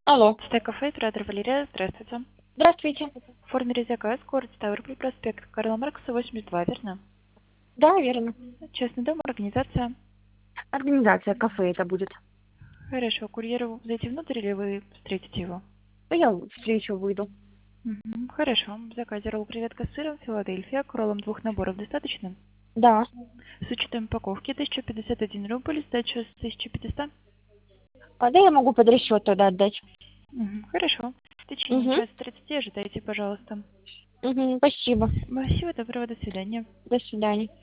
Алло. Стейк-кафе, оператор Валерия, здравствуйте. Здравствуйте. Оформили заказ, город Ставрополь, проспект Карла Маркса, 82, верно? Да, верно. Частный дом, организация. Организация кафе это будет. Хорошо, курьеру зайти внутрь или вы встретите его? Ну, я встречу выйду. Хорошо. В заказе ролл креветка с сыром, Филадельфия, к роллам 2 наборов достаточно? Да. С учетом упаковки 1051 рубль, сдача с 1500. Да, я могу под расчет тогда отдать. Хорошо. В течение Угу. часа 30 ожидайте, пожалуйста. Угу. Спасибо. Спасибо, доброго, до свидания. До свидания.